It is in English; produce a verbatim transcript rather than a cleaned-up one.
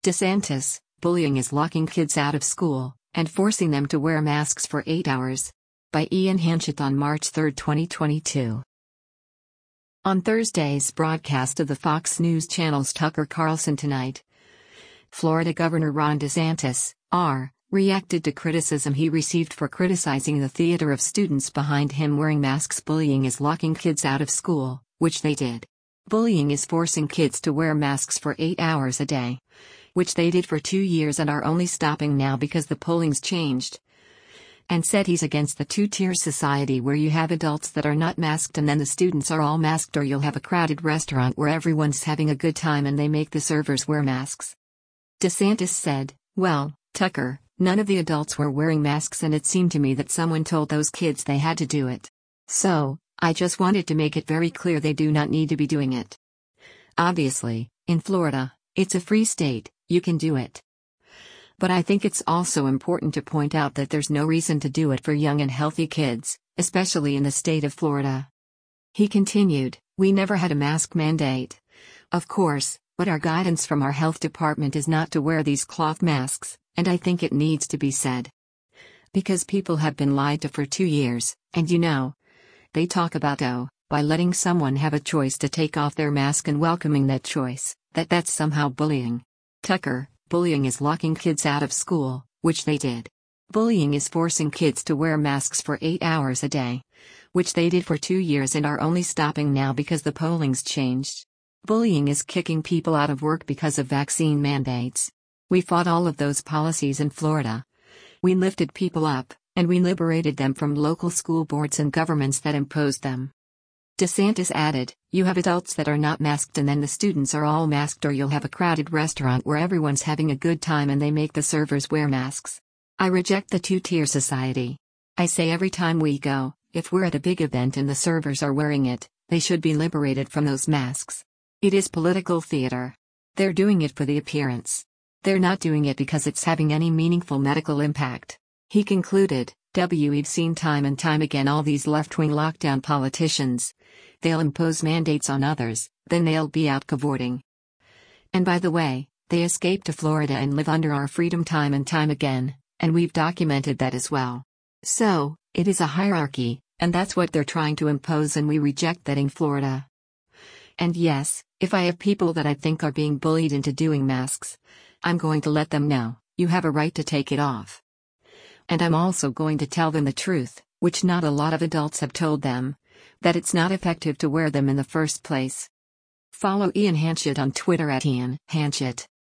DeSantis, bullying is locking kids out of school and forcing them to wear masks for eight hours. By Ian Hanchett on March third, twenty twenty-two. On Thursday's broadcast of the Fox News Channel's Tucker Carlson Tonight, Florida Governor Ron DeSantis, R, reacted to criticism he received for criticizing the theater of students behind him wearing masks. Bullying is locking kids out of school, which they did. Bullying is forcing kids to wear masks for eight hours a day, which they did for two years and are only stopping now because the polling's changed. And said he's against the two-tier society where you have adults that are not masked and then the students are all masked, or you'll have a crowded restaurant where everyone's having a good time and they make the servers wear masks. DeSantis said, "Well, Tucker, none of the adults were wearing masks and it seemed to me that someone told those kids they had to do it. So, I just wanted to make it very clear they do not need to be doing it. Obviously, in Florida, it's a free state, you can do it. But I think it's also important to point out that there's no reason to do it for young and healthy kids, especially in the state of Florida." He continued, "We never had a mask mandate. Of course, but our guidance from our health department is not to wear these cloth masks, and I think it needs to be said. Because people have been lied to for two years, and you know, they talk about, oh, by letting someone have a choice to take off their mask and welcoming that choice, that that's somehow bullying. Tucker, bullying is locking kids out of school, which they did. Bullying is forcing kids to wear masks for eight hours a day, which they did for two years and are only stopping now because the polling's changed. Bullying is kicking people out of work because of vaccine mandates. We fought all of those policies in Florida. We lifted people up, and we liberated them from local school boards and governments that imposed them." DeSantis added, "You have adults that are not masked and then the students are all masked, or you'll have a crowded restaurant where everyone's having a good time and they make the servers wear masks. I reject the two-tier society. I say every time we go, if we're at a big event and the servers are wearing it, they should be liberated from those masks. It is political theater. They're doing it for the appearance. They're not doing it because it's having any meaningful medical impact." He concluded, "We've seen time and time again all these left-wing lockdown politicians. They'll impose mandates on others, then they'll be out cavorting. And by the way, they escape to Florida and live under our freedom time and time again, and we've documented that as well. So, it is a hierarchy, and that's what they're trying to impose, and we reject that in Florida. And yes, if I have people that I think are being bullied into doing masks, I'm going to let them know, you have a right to take it off. And I'm also going to tell them the truth, which not a lot of adults have told them, that it's not effective to wear them in the first place." Follow Ian Hanchett on Twitter at Ian Hanchett.